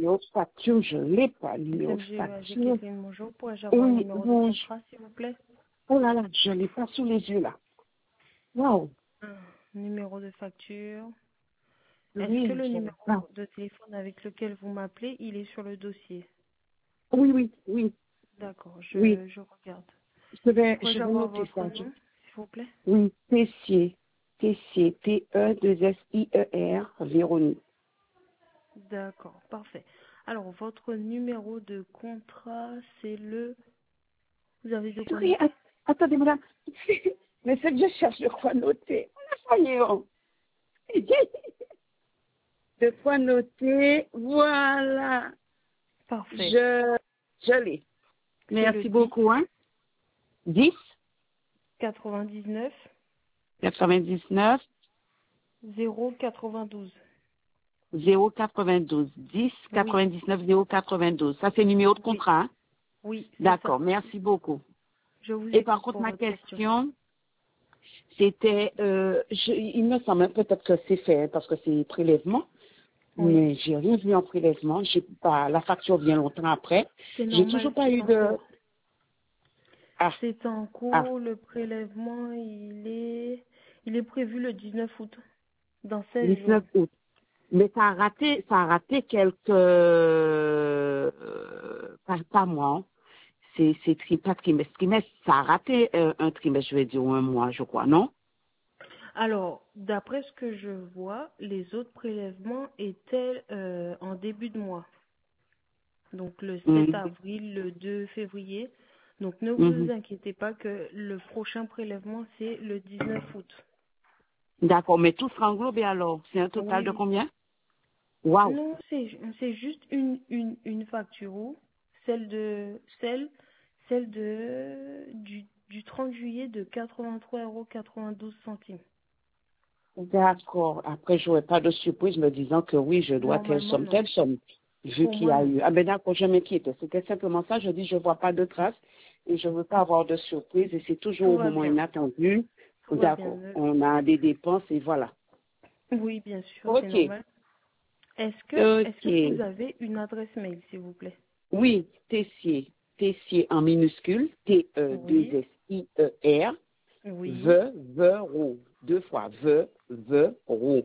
numéro de facture, je ne l'ai pas. Numéro de SMG, facture. Kevin, bonjour. Pourrais-je avoir le Oui, numéro de oui. contrat, s'il vous plaît? Oh là là, je ne l'ai pas sous les yeux là. Waouh. Numéro de facture. Est-ce que Oui, le je l'ai pas. numéro de téléphone avec lequel vous m'appelez, il est sur le dossier? Oui, oui, oui, D'accord, oui. je regarde. Je Pourrais-je vais avoir noter votre ça. nom, s'il vous plaît? Oui, Tessier. Tessier, T-E-2-S-I-E-R, Véronique. D'accord, parfait. Alors, votre numéro de contrat, c'est le... Vous avez de quoi Oui, noter? attendez, madame. Mais c'est que je cherche de quoi noter. Ça y est, oh. De quoi noter. Voilà. Parfait. Je l'ai. C'est le Merci 10 beaucoup, hein. 10 99 99 092. 092 10 Oui, 99 092. Ça, c'est le numéro de oui, contrat, hein? oui, c'est ça. D'accord, merci beaucoup. Je vous Et par écoute contre, pour ma votre question. question, c'était, il me semble peut-être que c'est fait hein, parce que c'est prélèvement, Oui, mais j'ai rien vu en prélèvement. J'ai pas, la facture vient longtemps après. c'est J'ai normal, toujours pas c'est eu en de, cours. ah, C'est en ah, cours, le prélèvement, il est prévu le 19 août, dans 16 jours. 19 août. Mais ça a raté quelques, pas moi, hein. Pas trimestre, trimestre, ça a raté un trimestre, je vais dire, ou un mois, je crois, non? Alors, d'après ce que je vois, les autres prélèvements étaient en début de mois. Donc le 7 Mhm, avril, le 2 février. Donc ne vous mhm. inquiétez pas que le prochain prélèvement, c'est le 19 août. D'accord, mais tout sera englobé alors. C'est un total Oui, de oui. combien? Waouh! Non, c'est juste une facture, ou celle du 30 juillet de 83,92 €. D'accord. Après, j'aurai pas de surprise me disant que oui, je dois Normalement, non. telle somme, vu Pour qu'il y moi, a non. eu. Ah ben d'accord, je m'inquiète. C'était simplement ça. Je dis, je vois pas de traces et je veux pas avoir de surprise et c'est toujours Tout au va moment bien. inattendu. Tout va bien. D'accord. On a des dépenses et voilà. Oui, bien sûr, c'est Ok. normal. Est-ce que vous Ok. avez une adresse mail, s'il vous plaît? Oui, Tessier. Tessier en minuscule. Oui, T-E-2-S-I-E-R. oui. Veuro. Deux fois. Veuro.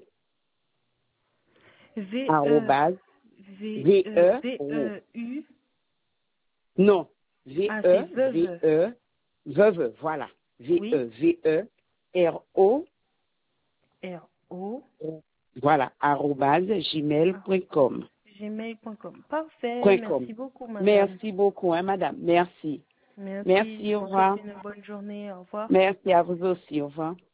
V E Arrobase. V E V V-E-O. E U. Non. Ah, c'est veuve. V-E-V-E. Veuve, voilà. Oui. V-E-V-E-R-O. R O. Voilà. Arrobase gmail.com. Gmail.com. Parfait. Point com. Merci beaucoup, madame. Merci beaucoup, hein, madame. Merci. Merci. Merci, Je au vous souhaite revoir. une bonne journée. Au revoir. Merci à vous aussi, au revoir.